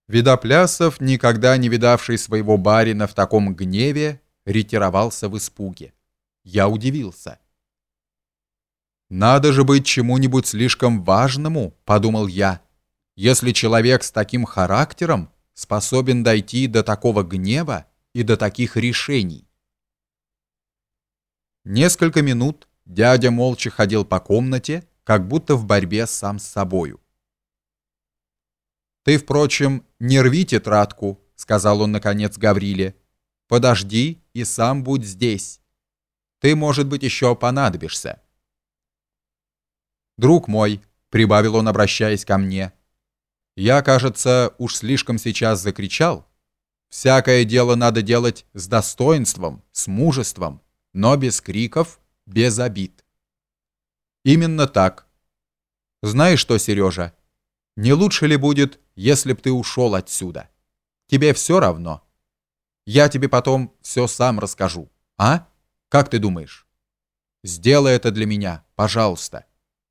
Видоплясов, никогда не видавший своего барина в таком гневе, ретировался в испуге. Я удивился. «Надо же быть чему-нибудь слишком важному», — подумал я, «если человек с таким характером способен дойти до такого гнева и до таких решений». Несколько минут дядя молча ходил по комнате, как будто в борьбе сам с собою. «Ты, впрочем, не рви тетрадку», — сказал он, наконец, Гавриле. «Подожди и сам будь здесь. Ты, может быть, еще понадобишься». «Друг мой», — прибавил он, обращаясь ко мне, «я, кажется, уж слишком сейчас закричал. Всякое дело надо делать с достоинством, с мужеством, но без криков, без обид». «Именно так. Знаешь что, Сережа, не лучше ли будет, если б ты ушел отсюда? Тебе все равно. Я тебе потом все сам расскажу. А? Как ты думаешь? Сделай это для меня, пожалуйста».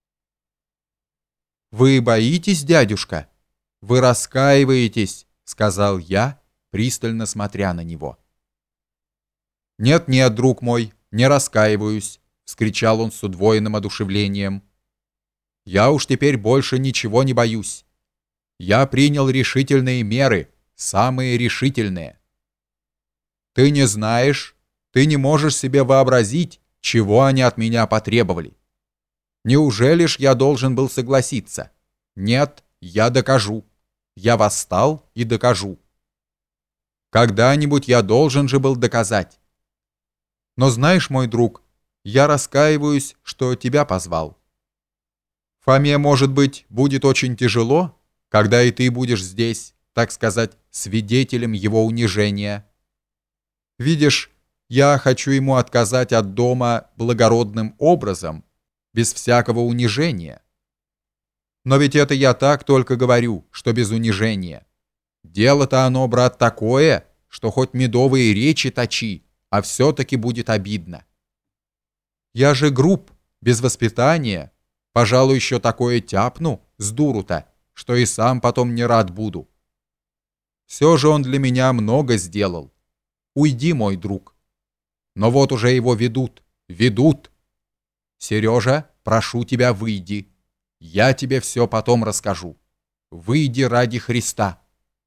«Вы боитесь, дядюшка? Вы раскаиваетесь», — сказал я, пристально смотря на него. «Нет-нет, друг мой, не раскаиваюсь», — вскричал он с удвоенным одушевлением. «Я уж теперь больше ничего не боюсь. Я принял решительные меры, самые решительные. Ты не знаешь, ты не можешь себе вообразить, чего они от меня потребовали. Неужели ж я должен был согласиться? Нет, я докажу. Я восстал и докажу. Когда-нибудь я должен же был доказать. Но знаешь, мой друг, я раскаиваюсь, что тебя позвал. Фоме, может быть, будет очень тяжело, когда и ты будешь здесь, так сказать, свидетелем его унижения. Видишь, я хочу ему отказать от дома благородным образом, без всякого унижения. Но ведь это я так только говорю, что без унижения. Дело-то оно, брат, такое, что хоть медовые речи точи, а все-таки будет обидно. Я же груб, без воспитания, пожалуй, еще такое тяпну, с дуру-то, что и сам потом не рад буду. Все же он для меня много сделал. Уйди, мой друг. Но вот уже его ведут, ведут. Сережа, прошу тебя, выйди. Я тебе все потом расскажу. Выйди ради Христа.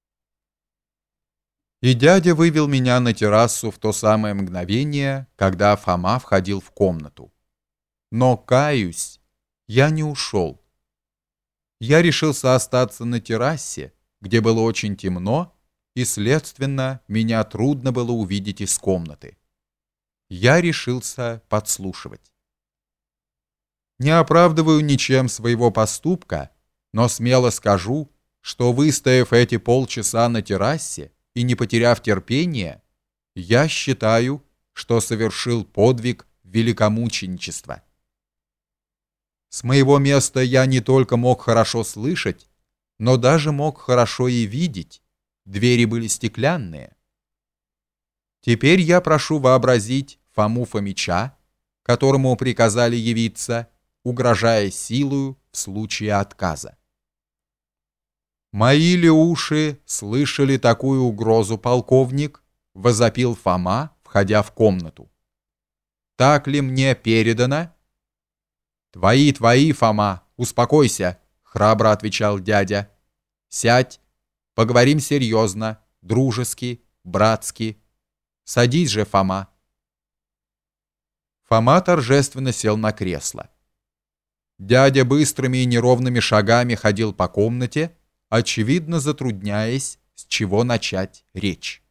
И дядя вывел меня на террасу в то самое мгновение, когда Фома входил в комнату. Но, каюсь, я не ушел. Я решился остаться на террасе, где было очень темно, и, следственно, меня трудно было увидеть из комнаты. Я решился подслушивать. Не оправдываю ничем своего поступка, но смело скажу, что, выстояв эти полчаса на террасе и не потеряв терпения, я считаю, что совершил подвиг великомученичества. С моего места я не только мог хорошо слышать, но даже мог хорошо и видеть. Двери были стеклянные. Теперь я прошу вообразить Фому Фомича, которому приказали явиться, угрожая силою в случае отказа. «Мои ли уши слышали такую угрозу, полковник?» — возопил Фома, входя в комнату. «Так ли мне передано?» «Твои, Фома, успокойся», — храбро отвечал дядя. «Сядь, поговорим серьезно, дружески, братски. Садись же, Фома». Фома торжественно сел на кресло. Дядя быстрыми и неровными шагами ходил по комнате, очевидно затрудняясь, с чего начать речь.